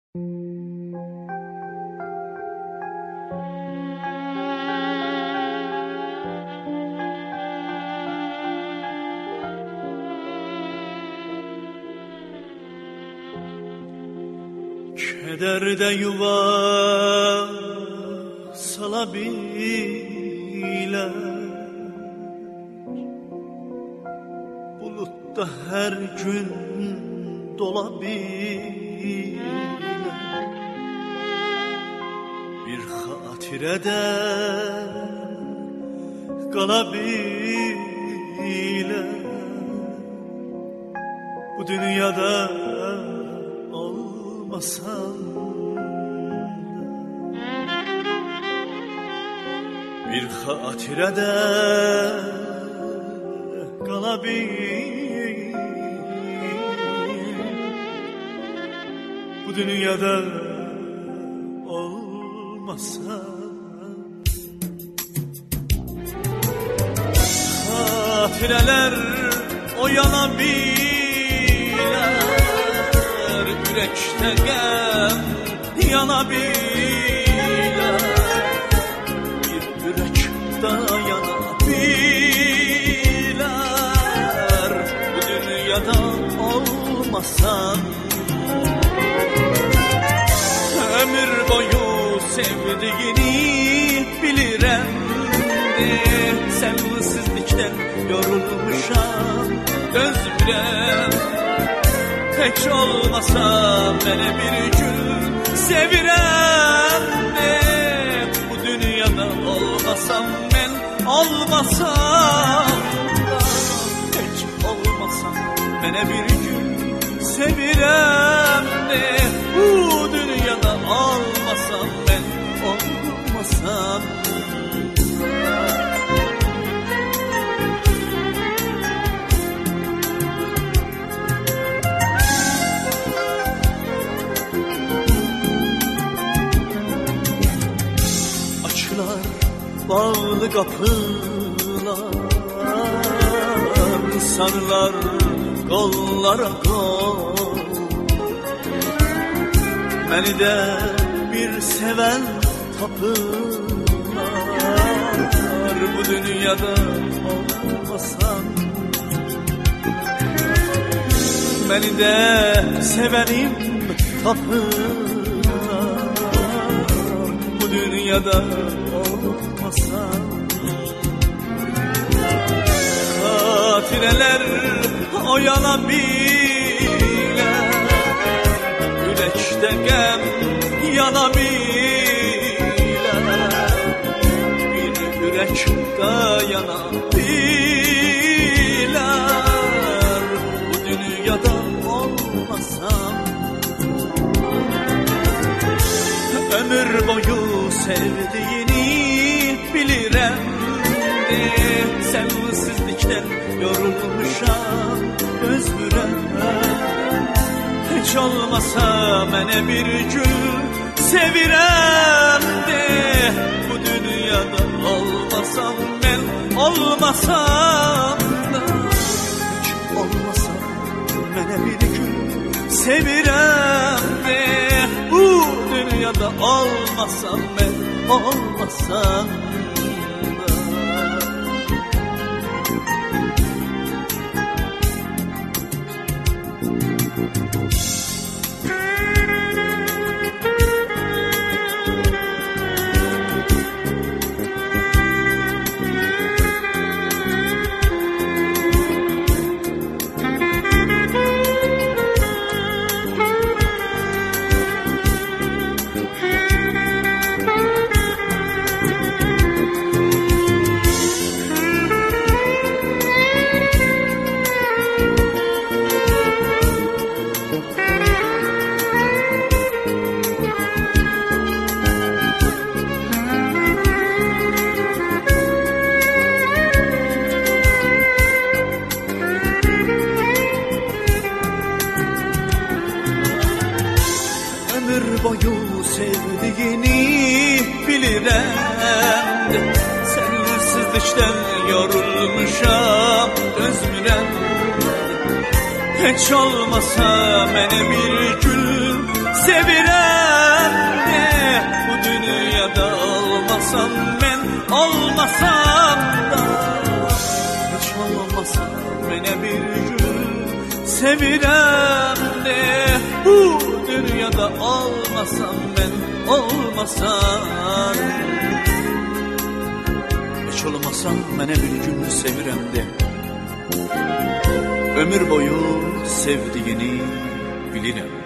Kederde yuva salabilir, bulutta her gün dolabilir. Bir hatirede kalabilir. Bu dünyada olmasan bir hatirede kalabilir. Bu dünyada olmasan hatireler oyanabilir. Yürekte gem yanabilir. Bir yürek dayanabilir. Bu dünyada olmasan ömür boyu sevdiğini bilirim. Sevgisizlikten yorulmuşam özgürem. Hiç olmasa beni bir gün sevirem de. Bu dünyada olmasam ben olmasam da. Hiç olmasa beni bir gün sevirem de. Bu dünyada olmasam ben olmasam da. Bağlı kapılar, sarılar kollara kol. Beni de bir seven tapılar. Bu dünyada olmasan beni de sevenim tapılar. Bu dünyada hatireler oyanabilir. Yürekte gem yanabilir. Bir yürek dayanabilir. Bu dünyada olmasam ömür boyu sevdiğini bilirim. Sevgisizlikten yorulmuşam özgürem. Hiç olmasa bana bir gün sevirem de. Bu dünyada olmasam ben olmasam da. Hiç olmasa bana bir gün sevirem de. Bu dünyada olmasam ben olmasam da. Boyu sevdiğini bilirim. Sensizlikten yorulmuşam özgürem. Hiç olmasa beni bir gün sevirem. olmasam ben olmasam da hiç olmasam mənə bir gün sevirəm de bu dünyada olmasam ben olmasam hiç olmasam mənə bir gün sevirəm de ömür boyu sevdiğini bilirim.